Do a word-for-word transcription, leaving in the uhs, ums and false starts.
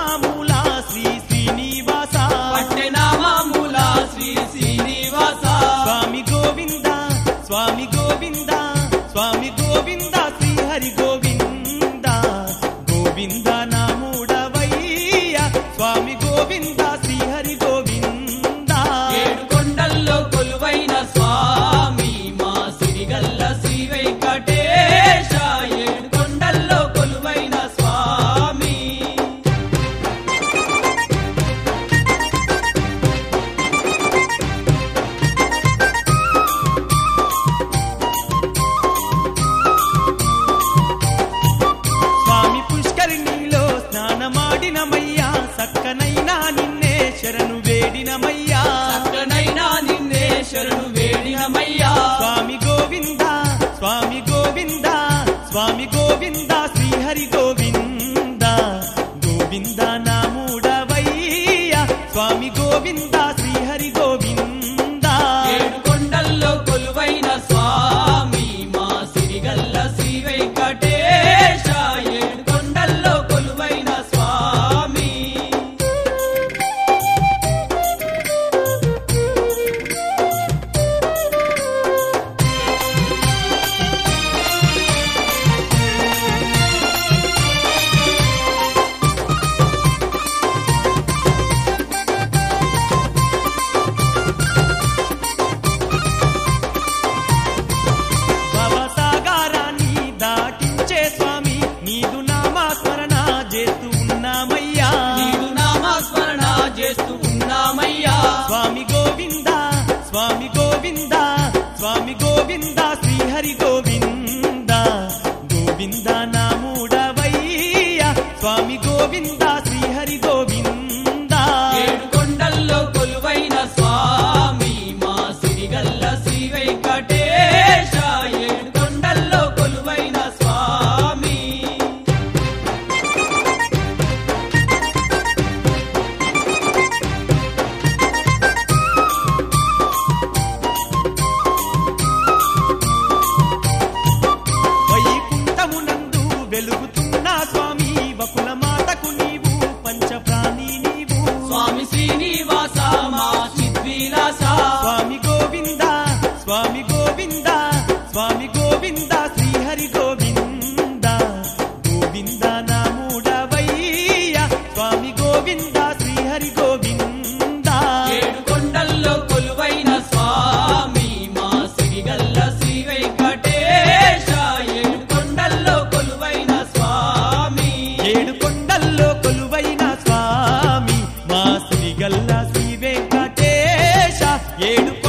పట్టెనామామూల శ్రీ శ్రీనివాస పట్టెనామామూల శ్రీ శ్రీనివాస స్వామి గోవింద స్వామి గోవింద స్వామి గోవింద శ్రీ హరి గోవింద గోవింద నాముడవయ్య స్వామి గోవింద శ్రీ హరి గోవింద ఏడు కొండల్లో కొలువైన స్వామి మా సిరిగల్ల శ్రీ వెంకటేశ ఏడు కొండల్లో కొలువైన స్వామి స్వామి పుష్కరిణిలో స్నానమాడినమయ్యా సక్కనైనా నిన్నే శరణు వేడినమయ్యా చక్కనైనా నిన్నే శరణు వేడినమయ్యా స్వామి గోవింద స్వామి గోవింద స్వామి గోవింద శ్రీ హరి గోవింద గోవింద నాముడవయ్య స్వామి గోవింద శ్రీ హరి గోవింద ఏడు కొండల్లో కొలువైన స్వామి మా సిరిగల్ల శ్రీ వెంకటేశ ఏడు కొండల్లో కొలువైన స్వామి భవసాగరాన్ని దాటించే స్వామి నీదు నామస్మరణ చేస్తూ ఉన్నామయ్యా నీవు నామస్మరణ చేస్తూ ఉన్నామయ్యా స్వామి గోవింద స్వామి గోవింద స్వామి గోవింద శ్రీ హరి గోవింద గోవింద నాముడవయ్య స్వామి గోవింద శ్రీ హరి గోవింద ఏడు కొండల్లో కొలువైన స్వామి మా సిరిగల్ల శ్రీ వెంకటేశ ఏడు కొండల్లో కొలువైన స్వామి వైకుంఠమునందు వెలుగుతున్న స్వామి వకుల మాతకు నీవు పంచప్రాణి నీవు స్వామి శ్రీనివాస మా చిద్విలాస స్వామి గోవింద స్వామి గోవింద స్వామి గోవింద శ్రీ హరి గోవింద గోవింద నాముడవయ్య స్వామి గోవింద శ్రీ హరి గోవింద ఏడు కొండల్లో కొలువైన స్వామి మా సిరిగల్ల శ్రీ వెంకటేశ ఏడు కొండల్లో కొలువైన స్వామి ఏడు కొండల్లో కొలువైన స్వామి మా శ్రీగల్ల శ్రీ వెంకటేశ ఏడు